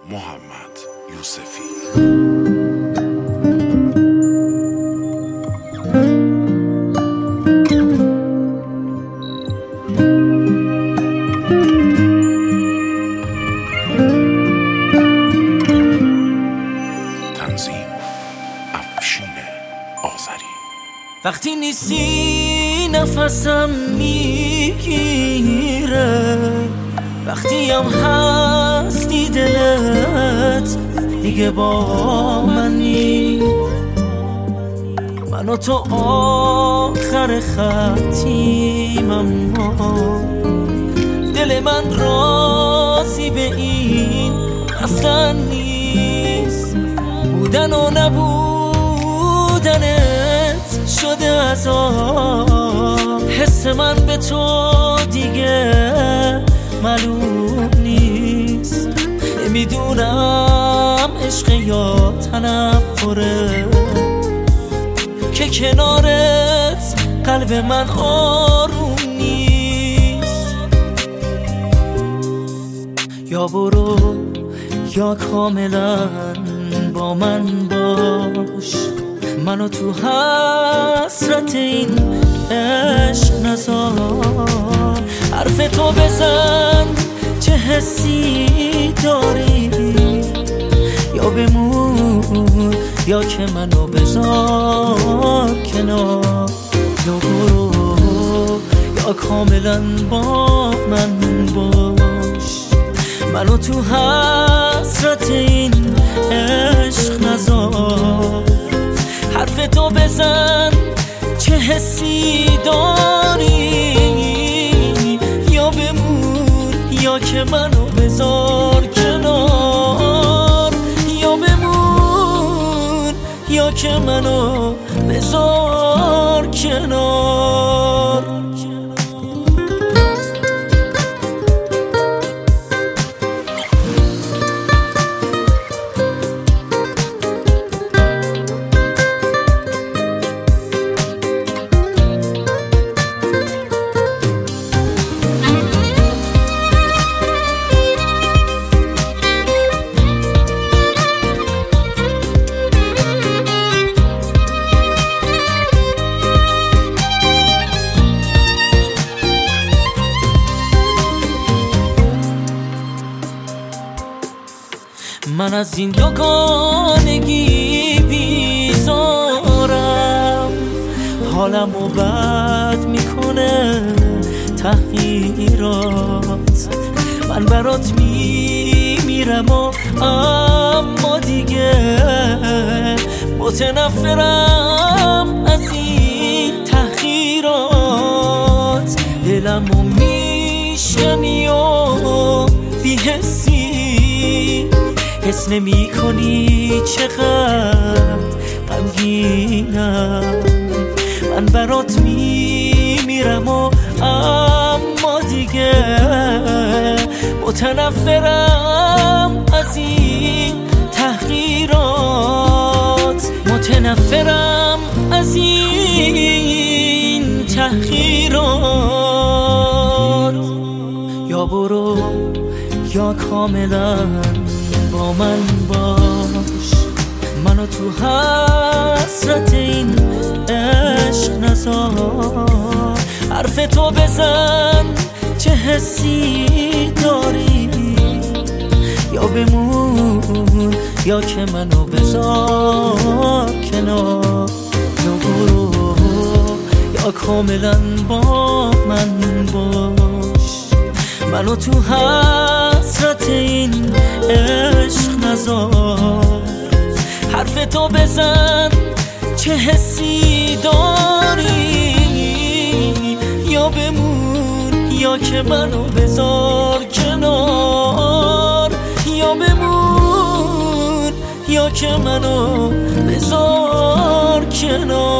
محمد یوسفی. تنظیم افشین آذری. وقتی نیستی نفسم میگیره، وقتی هم هستی دلت دیگه با منی، من و تو آخر خطیم، اما دل من راضی به این اصلا نیست. بودن و نبودنت شده عذاب، حس من به تو دیگه معلوم نیست. نمیدونم عشق یا تنفره که کنارت قلب من آروم نیست. یا برو یا کاملا با من باش، منو تو حسرت این عشق نذار. حرف تو بزن چه حسی داری، یا بمون یا که منو بذار کنار. یا برو یا کاملا با من باش، منو تو حسرت این عشق نذار. حرف تو بزن چه حسی داری، یا بمون یا که منو بذار کنار. یا بمون یا که منو بذار کنار. من از این دوگانگی بیزارم، حالمو بد میکنه تغییرات. من برات میمیرم و اما دیگه متنفرم از این تغییرات. دلمو میشکنی و بی‌حسی، حس نمی کنی چقدر غمگینم. من برات میمیرم و اما دیگه متنفرم از این تحقیرات. متنفرم از این تحقیرات. یا برو یا کاملا با من باش، منو تو حسرت این عشق نذار. حرف تو بزن چه حسی داری، یا بمون یا که منو بذار کنار. یا برو یا کاملا با من باش، منو تو حسرت این عشق نذار. حرف تو بزن چه حسی داری، یا بمون یا که منو بذار کنار. یا بمون یا که منو بذار کنار.